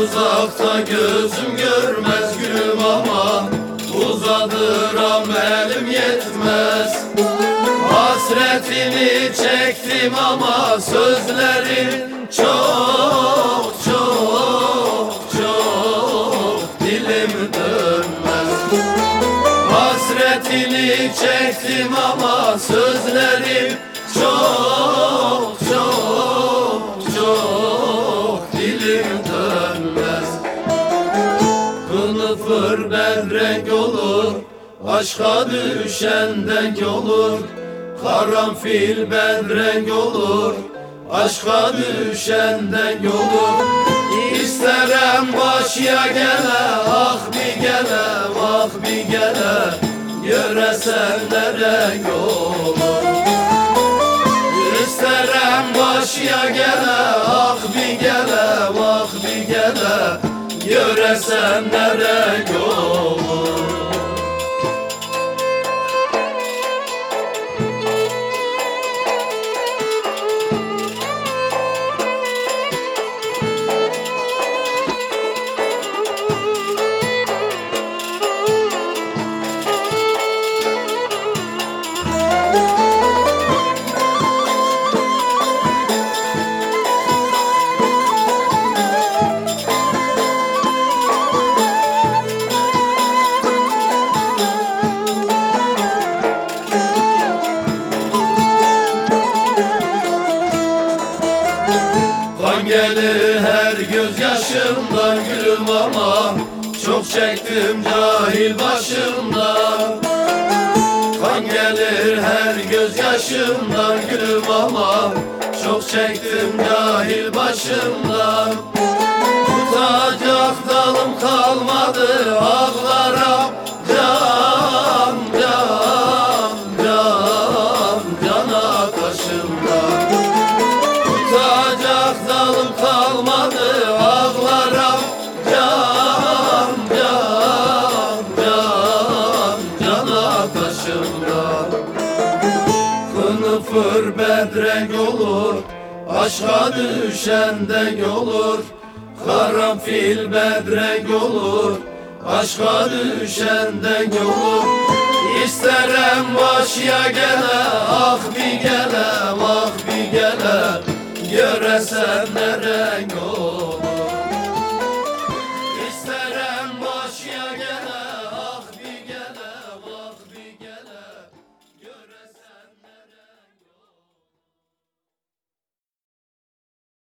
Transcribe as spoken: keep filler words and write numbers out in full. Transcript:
Uzakta gözüm görmez gülüm ama uzadıram elim yetmez. Hasretini çektim ama sözlerin çok çok çok dilim dönmez. Hasretini çektim ama sözlerim çok çok çok dilim dönmez. Kılıfır bedrenk olur, aşka düşen denk olur. Karanfil bedrenk olur, aşka düşen denk olur. İsterem başya gele, ah bir gele, ah bir gele, göresen ne renk olur. İsterem başya gele, ah bir gele, ah bir gele, göresen ne renk olur. Kan gelir her gözyaşımdan gülüm ama çok çektim cahil başımdan. Kan gelir her gözyaşımdan gülüm ama çok çektim cahil başımdan. Tutacak dalım kalmadı ağlara can can can cana kaşımdan. Tutacak dalım kalmadı ağlara can can can cana kaşımdan. Kılıfır bedrenk olur, aşka düşen denk olur. Karanfil bedrenk olur, aşka düşen denk olur. İsterem başya gele, ah bir gele, ah bir gele, göresen ne renk olur.